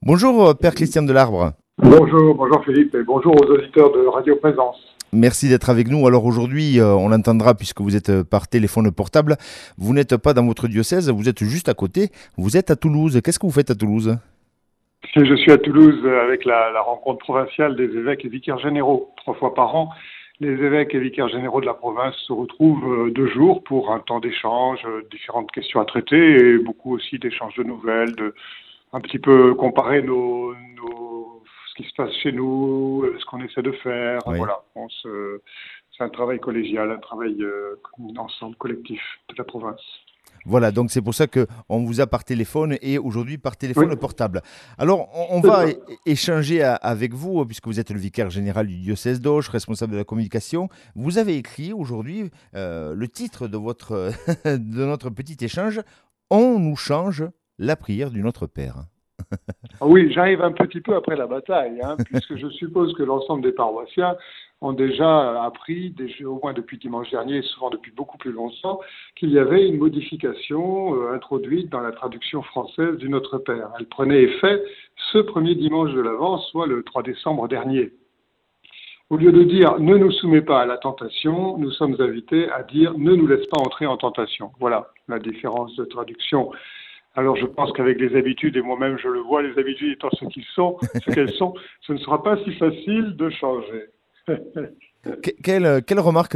Bonjour Père Christian Delarbre, Bonjour Philippe et bonjour aux auditeurs de Radio Présence. merci d'être avec nous. Alors aujourd'hui, on l'entendra puisque vous êtes par téléphone portable, vous n'êtes pas dans votre diocèse, vous êtes juste à côté, vous êtes à Toulouse. Qu'est-ce que vous faites à Toulouse? Je suis à Toulouse avec la rencontre provinciale des évêques et vicaires généraux. 3 fois par an, les évêques et vicaires généraux de la province se retrouvent 2 jours pour un temps d'échange, différentes questions à traiter et beaucoup aussi d'échanges de nouvelles, de un petit peu comparer ce qui se passe chez nous, ce qu'on essaie de faire. Oui. Voilà, c'est un travail collégial, un travail ensemble collectif de la province. Voilà, donc c'est pour ça qu'on vous a par téléphone et aujourd'hui par Oui, téléphone portable. Alors on c'est va ça. échanger avec vous puisque vous êtes le vicaire général du diocèse d'Auch, responsable de la communication. Vous avez écrit aujourd'hui le titre de, de notre petit échange, On nous change la prière du Notre Père. Ah oui, j'arrive un petit peu après la bataille, hein, puisque je suppose que l'ensemble des paroissiens ont déjà appris, au moins depuis dimanche dernier, et souvent depuis beaucoup plus longtemps, qu'il y avait une modification introduite dans la traduction française du Notre Père. Elle prenait effet ce premier dimanche de l'Avent, soit le 3 décembre dernier. Au lieu de dire ne nous soumets pas à la tentation, nous sommes invités à dire ne nous laisse pas entrer en tentation. Voilà la différence de traduction. Alors je pense qu'avec les habitudes, et moi-même je le vois, les habitudes étant ce qu'elles sont, ce ne sera pas si facile de changer. Quelle remarque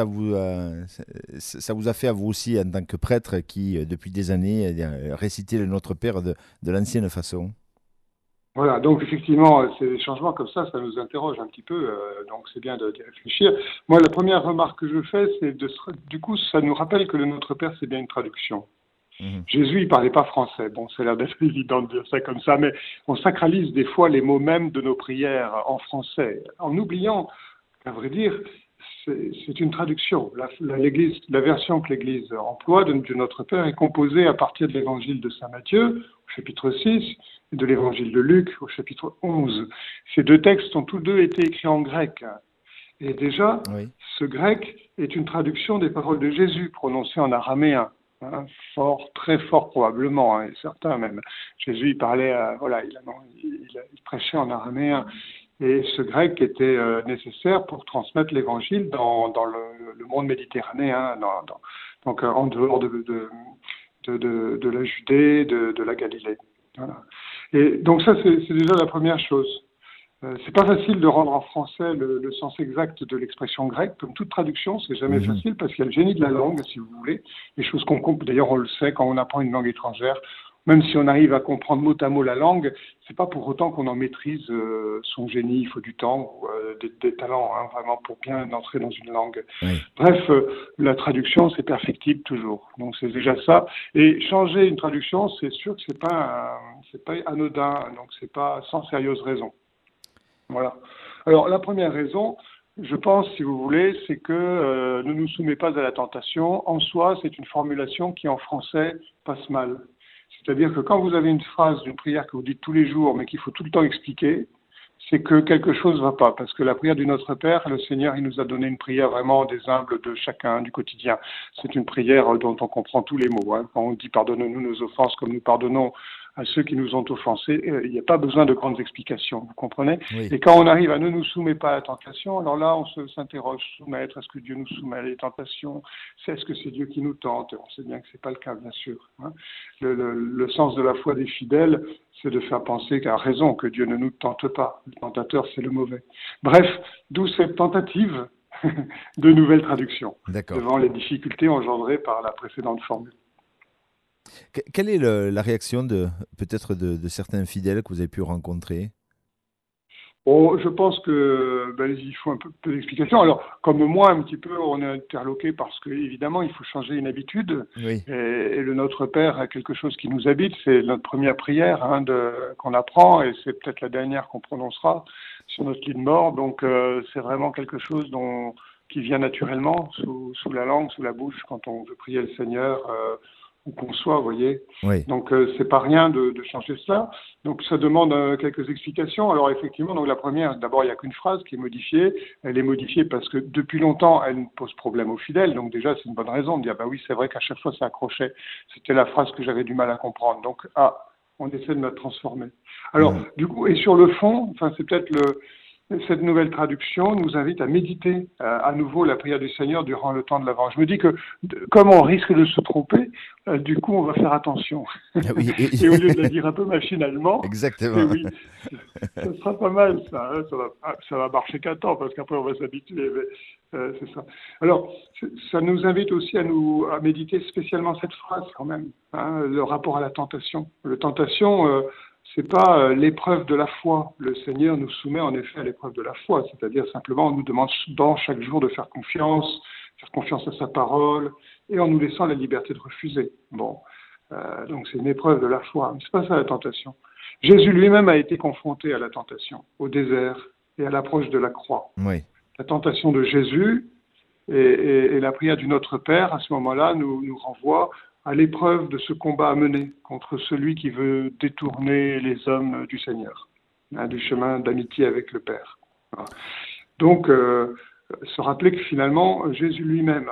ça vous a fait à vous aussi en tant que prêtre qui, depuis des années, récitait le Notre Père de l'ancienne façon? Voilà, donc effectivement, ces changements comme ça nous interroge un petit peu, donc c'est bien d'y réfléchir. Moi, la première remarque que je fais, c'est du coup, ça nous rappelle que le Notre Père, c'est bien une traduction. Mhm. Jésus, il parlait pas français. Bon, ça a l'air d'être évident de dire ça comme ça, mais on sacralise des fois les mots mêmes de nos prières en français, en oubliant, à vrai dire, c'est une traduction. La version que l'Église emploie de Notre Père est composée à partir de l'Évangile de Saint Matthieu, au chapitre 6, et de l'Évangile de Luc, au chapitre 11. Ces deux textes ont tous deux été écrits en grec. Et déjà, Oui. ce grec est une traduction des paroles de Jésus prononcées en araméen. Hein, fort, très fort probablement, hein, et certain même. Jésus, il parlait, voilà, il prêchait en araméen. Et ce grec était nécessaire pour transmettre l'évangile dans le monde méditerranéen, donc en dehors de la Judée, de la Galilée. Voilà. Et donc ça, c'est déjà la première chose. C'est pas facile de rendre en français le sens exact de l'expression grecque. Comme toute traduction, c'est jamais Mhm. facile parce qu'il y a le génie de la langue, si vous voulez. Les choses qu'on comprend, d'ailleurs, on le sait quand on apprend une langue étrangère. Même si on arrive à comprendre mot à mot la langue, c'est pas pour autant qu'on en maîtrise son génie. Il faut du temps, des talents, hein, vraiment pour bien entrer dans une langue. Oui. Bref, la traduction, c'est perfectible toujours. Donc c'est déjà ça. Et changer une traduction, c'est sûr que c'est pas anodin. Donc c'est pas sans sérieuse raison. Voilà. Alors, la première raison, je pense, si vous voulez, c'est que ne nous soumet pas à la tentation. En soi, c'est une formulation qui, en français, passe mal. C'est-à-dire que quand vous avez une phrase d'une prière que vous dites tous les jours, mais qu'il faut tout le temps expliquer, c'est que quelque chose ne va pas. Parce que la prière du Notre Père, le Seigneur, il nous a donné une prière vraiment des humbles de chacun, du quotidien. C'est une prière dont on comprend tous les mots. Hein. Quand on dit pardonne-nous nos offenses comme nous pardonnons à ceux qui nous ont offensés, il n'y a pas besoin de grandes explications, vous comprenez? Oui. Et quand on arrive à ne nous soumet pas à la tentation, alors là, on s'interroge, soumettre, est-ce que Dieu nous soumet à les tentations? Est-ce que c'est Dieu qui nous tente? On sait bien que ce n'est pas le cas, bien sûr. Hein. Le sens de la foi des fidèles, c'est de faire penser qu'à raison que Dieu ne nous tente pas. Le tentateur, c'est le mauvais. Bref, d'où cette tentative de nouvelle traduction, D'accord. devant les difficultés engendrées par la précédente formule. Quelle est la réaction peut-être de certains fidèles que vous avez pu rencontrer? Bon, je pense que il faut un peu d'explication. Alors, comme moi, un petit peu, on est interloqué parce que évidemment, il faut changer une habitude. Oui. Et le Notre Père a quelque chose qui nous habite. C'est notre première prière hein, qu'on apprend, et c'est peut-être la dernière qu'on prononcera sur notre lit de mort. Donc, c'est vraiment quelque chose qui vient naturellement sous la langue, sous la bouche, quand on veut prier le Seigneur, où qu'on soit, vous voyez. Oui. Donc, c'est pas rien de changer cela. Donc ça demande quelques explications. Alors effectivement, donc la première, d'abord il n'y a qu'une phrase qui est modifiée. Elle est modifiée parce que depuis longtemps, elle pose problème aux fidèles. Donc déjà, c'est une bonne raison de dire, bah oui, c'est vrai qu'à chaque fois ça accrochait. C'était la phrase que j'avais du mal à comprendre. Donc, On essaie de la transformer. Alors, Mhm. du coup, et sur le fond, enfin, c'est peut-être cette nouvelle traduction nous invite à méditer à nouveau la prière du Seigneur durant le temps de l'Avent. Je me dis que comme on risque de se tromper, du coup, on va faire attention. Oui, Et au lieu de la dire un peu machinalement, et exactement. oui, ça sera pas mal, ça. Hein, ça va marcher qu'un temps, parce qu'après, on va s'habituer. C'est ça. Alors, ça nous invite aussi à méditer spécialement cette phrase, quand même, hein, le rapport à la tentation. La tentation, c'est pas l'épreuve de la foi. Le Seigneur nous soumet en effet à l'épreuve de la foi, c'est-à-dire simplement, on nous demande chaque jour de faire confiance à sa parole, et en nous laissant la liberté de refuser. Bon, donc c'est une épreuve de la foi, mais c'est pas ça la tentation. Jésus lui-même a été confronté à la tentation, au désert et à l'approche de la croix. Oui. La tentation de Jésus et la prière du Notre Père, à ce moment-là, nous renvoie à l'épreuve de ce combat à mener contre celui qui veut détourner les hommes du Seigneur, hein, du chemin d'amitié avec le Père. Voilà. Donc, se rappeler que finalement, Jésus lui-même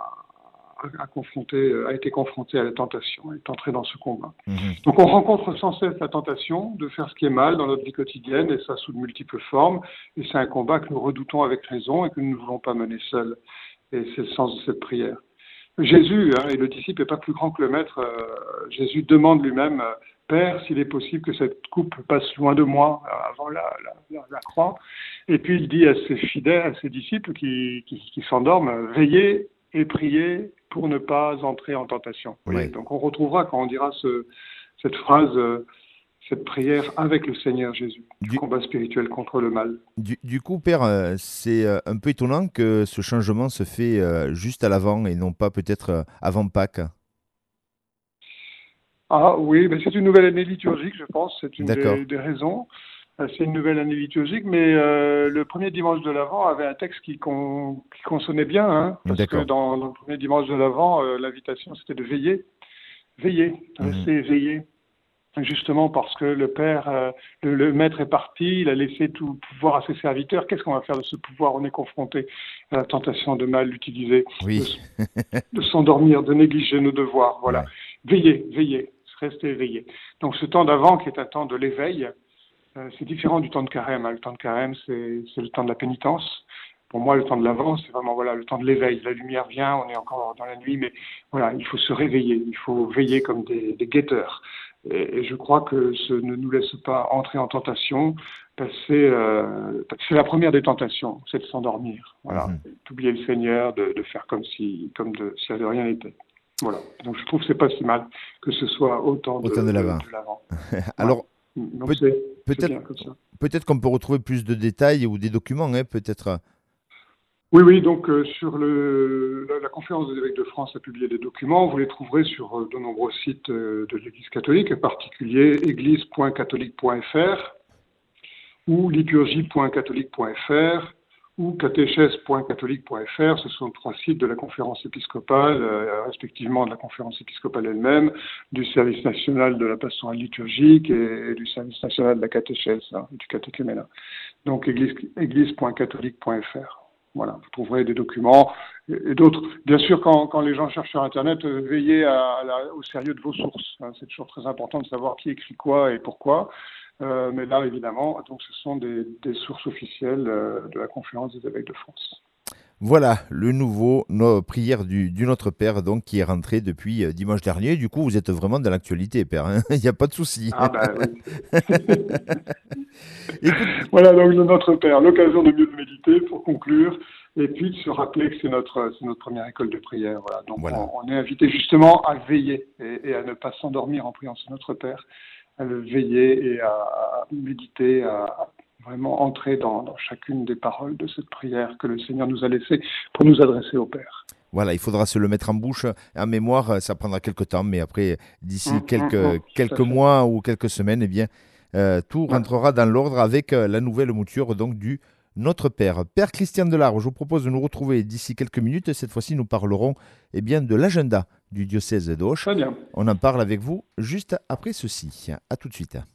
a été confronté à la tentation, est entré dans ce combat. Mhm. Donc on rencontre sans cesse la tentation de faire ce qui est mal dans notre vie quotidienne, et ça sous de multiples formes, et c'est un combat que nous redoutons avec raison et que nous ne voulons pas mener seuls. Et c'est le sens de cette prière. Jésus, hein, et le disciple n'est pas plus grand que le maître, Jésus demande lui-même, Père, s'il est possible que cette coupe passe loin de moi avant la croix. Et puis il dit à ses fidèles, à ses disciples qui s'endorment, veillez et priez pour ne pas entrer en tentation. Vous voyez, Oui. donc on retrouvera quand on dira cette phrase, cette prière avec le Seigneur Jésus, du Du, combat spirituel contre le mal. du coup, Père, c'est un peu étonnant que ce changement se fait juste à l'avant et non pas peut-être avant Pâques. Ah oui, mais c'est une nouvelle année liturgique, je pense, c'est une D'accord, des raisons. C'est une nouvelle année liturgique, mais le premier dimanche de l'Avent avait un texte qui consonnait bien, hein, parce que d'accord. dans le premier dimanche de l'Avent, l'invitation c'était de veiller, veiller, Mhm. rester éveillé, justement parce que le Père, le Maître est parti, il a laissé tout pouvoir à ses serviteurs. Qu'est-ce qu'on va faire de ce pouvoir? On est confronté à la tentation de mal l'utiliser, de, Oui, de s'endormir, de négliger nos devoirs. Voilà, ouais. veiller, veiller, rester éveillé. Donc ce temps d'Avent qui est un temps de l'éveil, c'est différent du temps de carême. Hein. Le temps de carême, c'est le temps de la pénitence. Pour moi, le temps de l'avant, c'est vraiment voilà, le temps de l'éveil. La lumière vient, on est encore dans la nuit, mais voilà, il faut se réveiller, il faut veiller comme des guetteurs. Et je crois que ce ne nous laisse pas entrer en tentation, parce que c'est la première des tentations, c'est de s'endormir. Voilà, Mhm. d'oublier le Seigneur, de faire comme si de rien n'était. Voilà. Donc je trouve que c'est pas si mal que ce soit autant Autant de l'avant. de l'avant. Ouais. Alors, Donc peut- c'est peut-être bien comme ça. peut-être qu'on peut retrouver plus de détails ou des documents, hein, peut-être. Oui, oui, donc sur la conférence des évêques de France a publié des documents. Vous les trouverez sur de nombreux sites de l'Église catholique, en particulier église.catholique.fr ou liturgie.catholique.fr ou catéchèse.catholique.fr. Ce sont trois sites de la conférence épiscopale, respectivement de la conférence épiscopale elle-même, du service national de la pastorale liturgique et du service national de la catéchèse, hein, du catéchuménat. Donc église.catholique.fr. Voilà, vous trouverez des documents et d'autres. Bien sûr, quand les gens cherchent sur Internet, veillez au sérieux de vos sources. Hein. C'est toujours très important de savoir qui écrit quoi et pourquoi. Mais là, évidemment, donc ce sont des sources officielles de la Conférence des évêques de France. Voilà le nouveau prière du Notre Père donc qui est rentré depuis dimanche dernier. Du coup, vous êtes vraiment dans l'actualité, Père, hein. Il n'y a pas de souci. Ah ben oui. Écoute, Voilà, donc le Notre Père, l'occasion de mieux le méditer pour conclure, et puis de se rappeler que c'est notre première école de prière. Voilà, donc voilà. on est invité justement à veiller et à ne pas s'endormir en priant ce Notre Père, à le veiller et à méditer, à vraiment entrer dans chacune des paroles de cette prière que le Seigneur nous a laissée pour nous adresser au Père. Voilà, il faudra se le mettre en bouche, en mémoire, ça prendra quelques temps, mais après, d'ici Tout à quelques fait. mois ou quelques semaines, eh bien, tout Ouais. rentrera dans l'ordre avec la nouvelle mouture donc du Notre Père. Père Christian Delarre, je vous propose de nous retrouver d'ici quelques minutes. Cette fois-ci, nous parlerons eh bien, de l'agenda du diocèse d'Auch. Très bien. On en parle avec vous juste après ceci. À tout de suite.